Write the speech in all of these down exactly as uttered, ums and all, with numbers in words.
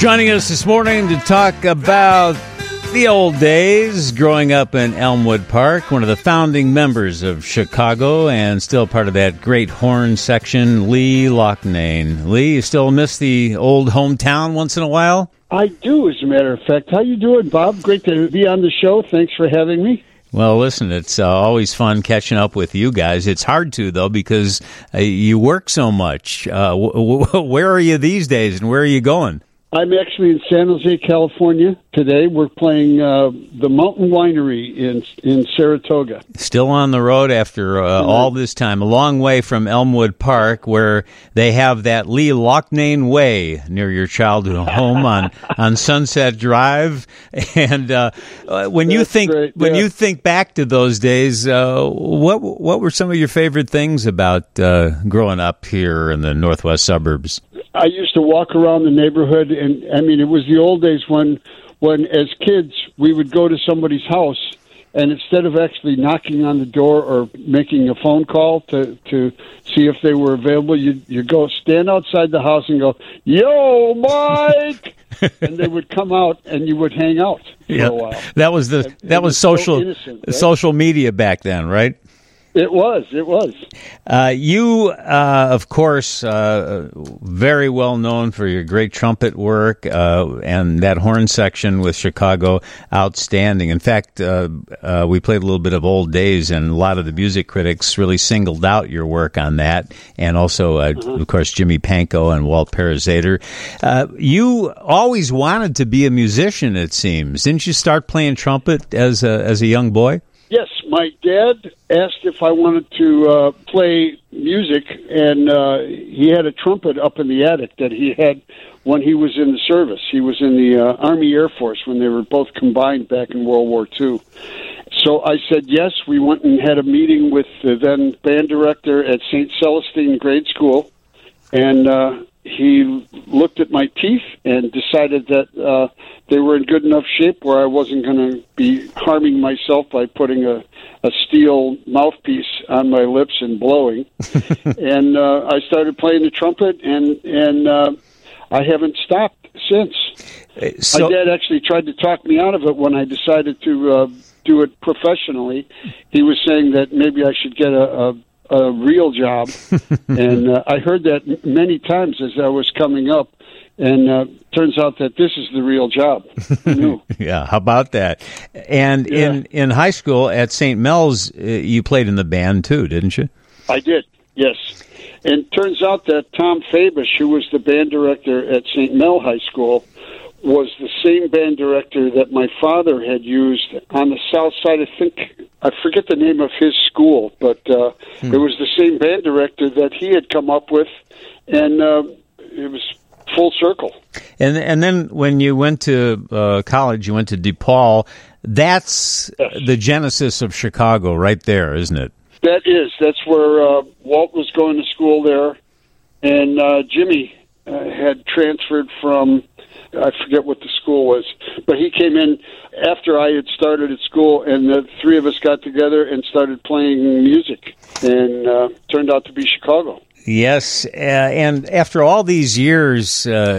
Joining us this morning to talk about the old days, growing up in Elmwood Park, one of the founding members of Chicago and still part of that great horn section, Lee Loughnane. Lee, you still miss the old hometown once in a while? I do, as a matter of fact. How you doing, Bob? Great to be on the show. Thanks for having me. Well, listen, it's uh, always fun catching up with you guys. It's hard to, though, because uh, you work so much. Uh, w- w- where are you these days, and where are you going? I'm actually in San Jose, California today. We're playing uh, the Mountain Winery in in Saratoga. Still on the road after uh, mm-hmm. all this time, a long way from Elmwood Park, where they have that Lee Loughnane Way near your childhood home on, on Sunset Drive. And uh, when you That's think great, when yeah. you think back to those days, uh, what what were some of your favorite things about uh, growing up here in the northwest suburbs? I used to walk around the neighborhood, and I mean, it was the old days when, when as kids, we would go to somebody's house, and instead of actually knocking on the door or making a phone call to, to see if they were available, you you go stand outside the house and go, "Yo, Mike," and they would come out, and you would hang out for yeah. a while. That was the It, that it was, was social so innocent, right? social media back then, right? It was. It was. Uh, you, uh, of course, uh, very well known for your great trumpet work, uh, and that horn section with Chicago, outstanding. In fact, uh, uh, we played a little bit of Old Days, and a lot of the music critics really singled out your work on that, and also, uh, uh-huh. of course, Jimmy Pankow and Walt Parazater. Uh, you always wanted to be a musician, it seems. Didn't you start playing trumpet as a, as a young boy? Yes, my dad asked if I wanted to uh, play music, and uh, he had a trumpet up in the attic that he had when he was in the service. He was in the uh, Army Air Force when they were both combined back in World War Two. So I said yes. We went and had a meeting with the then band director at Saint Celestine Grade School, and uh, he looked at my teeth and decided that uh, they were in good enough shape where I wasn't going to be harming myself by putting a, a steel mouthpiece on my lips and blowing. and uh, I started playing the trumpet, and and uh, I haven't stopped since. So, my dad actually tried to talk me out of it when I decided to uh, do it professionally. He was saying that maybe I should get a, a a real job, and uh, I heard that m- many times as I was coming up, and uh, turns out that this is the real job. Yeah, how about that? And yeah. in, in high school at Saint Mel's, uh, you played in the band too, didn't you? I did, yes. And turns out that Tom Fabish, who was the band director at Saint Mel High School, was the same band director that my father had used on the south side. I think, I forget the name of his school, but uh, hmm. it was the same band director that he had come up with, and uh, it was full circle. And and then when you went to uh, college, you went to DePaul. That's yes. the genesis of Chicago right there, isn't it? That is. That's where uh, Walt was going to school there, and uh, Jimmy uh, had transferred from, I forget what the school was, but he came in after I had started at school, and the three of us got together and started playing music, and uh, turned out to be Chicago. Yes, uh, and after all these years, uh,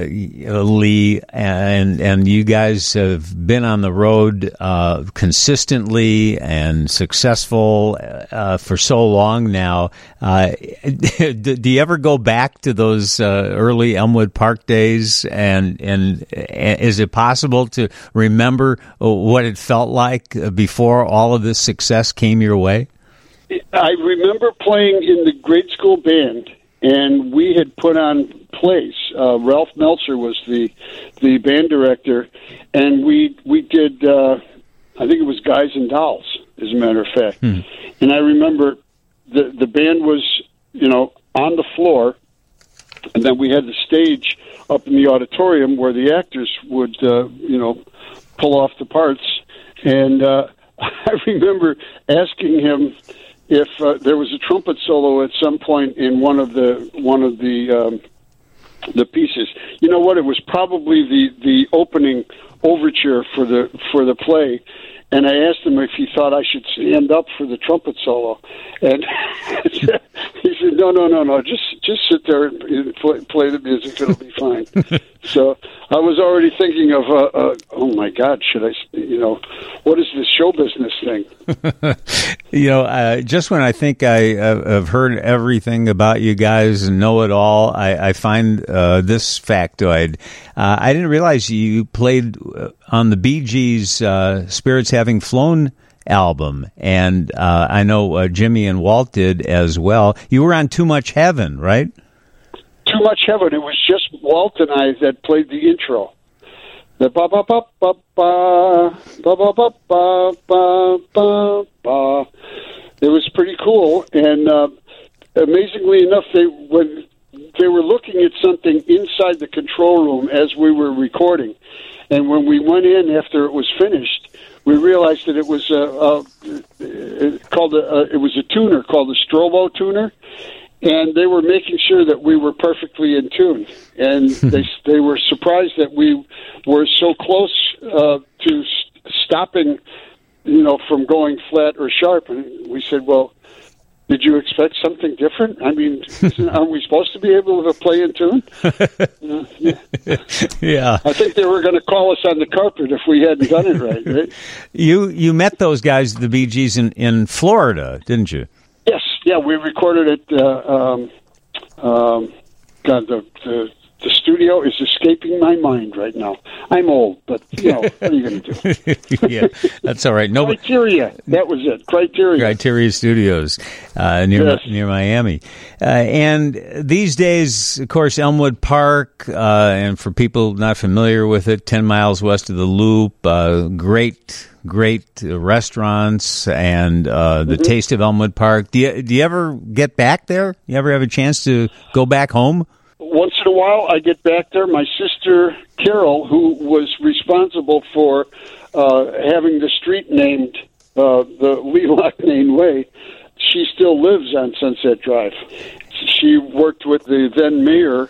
Lee, and and you guys have been on the road uh, consistently and successful uh, for so long now. Uh, do, do you ever go back to those uh, early Elmwood Park days? And and is it possible to remember what it felt like before all of this success came your way? I remember playing in the grade school band, and we had put on plays. Uh, Ralph Meltzer was the the band director, and we we did. Uh, I think it was Guys and Dolls, as a matter of fact. Hmm. And I remember the the band was, you know, on the floor, and then we had the stage up in the auditorium where the actors would, uh, you know, pull off the parts. And uh, I remember asking him if uh, there was a trumpet solo at some point in one of the one of the um, the pieces. You know what? It was probably the, the opening overture for the for the play, and I asked him if he thought I should stand up for the trumpet solo, and he said, "No, no, no, no, just just sit there and play, play the music; it'll be fine." So I was already thinking of, uh, uh, "Oh my God, should I? You know, what is this show business thing?" You know, uh, just when I think I uh, have heard everything about you guys and know it all, I, I find uh, this factoid. Uh, I didn't realize you played on the Bee Gees' uh, Spirits Having Flown album, and uh, I know uh, Jimmy and Walt did as well. You were on Too Much Heaven, right? Too Much Heaven. It was just Walt and I that played the intro. The ba ba ba ba ba ba ba ba ba ba ba ba. It was pretty cool, and uh, amazingly enough, they when they were looking at something inside the control room as we were recording, and when we went in after it was finished, we realized that it was a, a called a, a it was a tuner called a Strobo tuner. And they were making sure that we were perfectly in tune, and they they were surprised that we were so close uh, to st- stopping, you know, from going flat or sharp. And we said, "Well, did you expect something different? I mean, aren't we supposed to be able to play in tune?" Uh, yeah. Yeah, I think they were going to call us on the carpet if we hadn't done it right. Right? You you met those guys, the Bee Gees, in, in Florida, didn't you? Yes, yeah, we recorded it. Uh, um, um, God, the, the the studio is escaping my mind right now. I'm old, but you know, what are you going to do? Yeah, that's all right. No, Criteria, that was it. Criteria, Criteria Studios, uh, near yes. near Miami, uh, and these days, of course, Elmwood Park, uh, and for people not familiar with it, ten miles west of the Loop, uh, great. Great restaurants and uh, the mm-hmm. Taste of Elmwood Park. Do you do you ever get back there? You ever have a chance to go back home? Once in a while, I get back there. My sister Carol, who was responsible for uh, having the street named uh, the Lee Loughnane Way, she still lives on Sunset Drive. She worked with the then mayor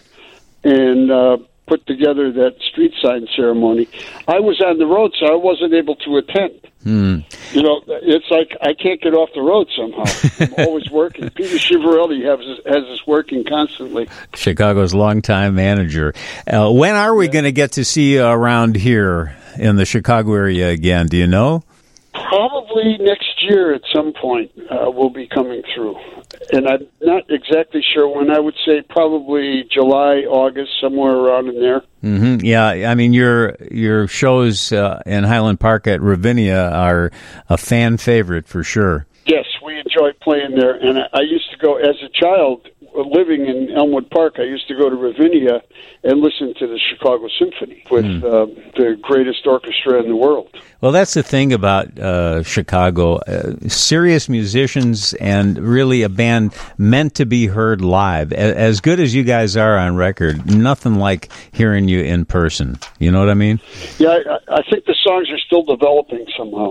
and uh, put together that street sign ceremony. I was on the road, so I wasn't able to attend. Hmm. You know, it's like I can't get off the road somehow. I'm always working. Peter Chivarelli has has us working constantly. Chicago's longtime manager. Uh, when are we yeah. going to get to see you around here in the Chicago area again? Do you know? Probably next year at some point uh, we'll be coming through. And I'm not exactly sure when. I would say probably July, August, somewhere around in there. Mm-hmm. Yeah, I mean, your your shows uh, in Highland Park at Ravinia are a fan favorite for sure. Yes, we enjoy playing there. And I used to go, as a child, living in Elmwood Park, I used to go to Ravinia and listen to the Chicago Symphony with mm. uh, the greatest orchestra in the world. Well, that's the thing about uh, Chicago. Uh, serious musicians and really a band meant to be heard live. A- as good as you guys are on record, nothing like hearing you in person. You know what I mean? Yeah, I, I think the songs are still developing somehow.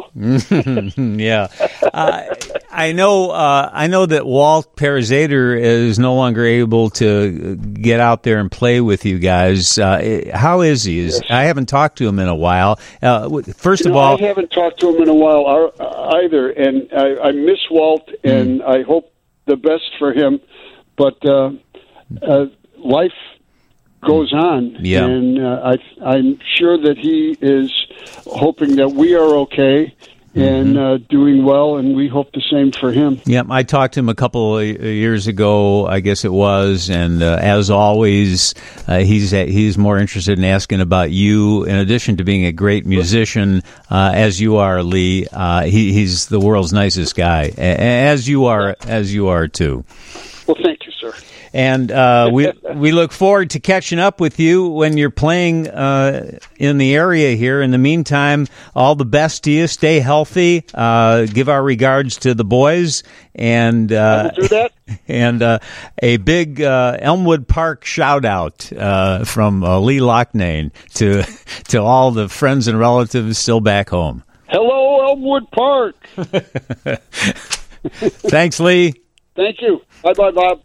Yeah. uh, I know uh, I know that Walt Perezader is no longer able to get out there and play with you guys. Uh, how is he? Is, yes. I haven't talked to him in a while. Uh, first you of know, all, I haven't talked to him in a while either, and I, I miss Walt, and mm. I hope the best for him. But uh, uh, life goes on, yeah. and uh, I, I'm sure that he is hoping that we are okay and uh, doing well, and we hope the same for him. Yep, I talked to him a couple of years ago, I guess it was, and uh, as always, uh, he's he's more interested in asking about you. In addition to being a great musician, uh, as you are, Lee, uh, he, he's the world's nicest guy, as you are, as you are too. Well, thank you, sir. And uh, we we look forward to catching up with you when you're playing uh, in the area here. In the meantime, all the best to you. Stay healthy. Uh, give our regards to the boys. And uh, do that. And uh, a big uh, Elmwood Park shout out uh, from uh, Lee Loughnane to to all the friends and relatives still back home. Hello, Elmwood Park. Thanks, Lee. Thank you. Bye, bye, Bob.